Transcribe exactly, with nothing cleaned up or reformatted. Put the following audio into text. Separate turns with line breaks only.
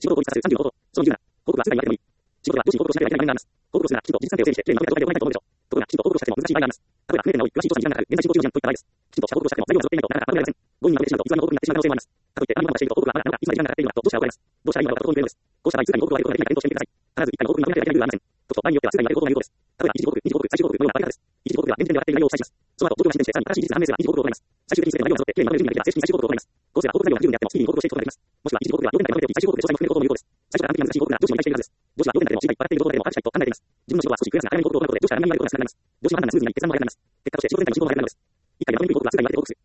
仕事を効率化するさんじゅうの方法。そのにじゅうなな、広告はすべてに分けてもいい。仕事はどうしに広告をしなければいけない場合があります。広告をするなら、きちんと実践性を整理して、きれいなまとめが状態で行わないと思うでしょう。ところが、きちんと広告をしたくても難しい場合があります。例えば、不明点が多い、詳しい調査に時間がかかる、現在進行中じゃんといった場合です。きちんとした広告をしたくても、材料が揃っていないと、なかなかまとめられません。ごにんまとめてしまうと、偽りの広告になってしまう可能性もあります。かといって、あまりのことがしていると、広告がまだなのか、いつまで時間がかかっているのかと、どうしたら怒られます。どうしたら今のことを言えるのです。こうした場合、いつかに広告を上げることができないか検討してみてください。必ず一回の広告にまとめなければいけない理由はありません。と、場合によってはすでに上げる広告が有効です。例えば、一次広告、二次広告、最終広告のような場合です。一次広告では、現時点で分かっている内容を記載します。その後、状況が進展して、さらに新しい事実が判明すれば、二次広告を行います。最終的に全ての内容が揃って、きれいにまとめる準備ができれば、正式に最終広告を行います。こうすれば、広告作業が不十分であっても、すぐに広告をしていくことができます。もしくは、一次広告では、要点だけまとめておき、最終広告で詳細も含めることも有効です。最初から完璧な難しい広告なら、上司も理解しているはずです。上司は要点だけでも、小さい、笑っている動画でも悪くしたいと考えています。自分の仕事は少し悔しな早めに広告を行うことで、上司は何々やることが少なくなります。上司の判断がスムーズになり、決断も早くなります。結果として、仕事全体の進行も早くなります。一回まとめにくい広告はすぐにまとめて報告する。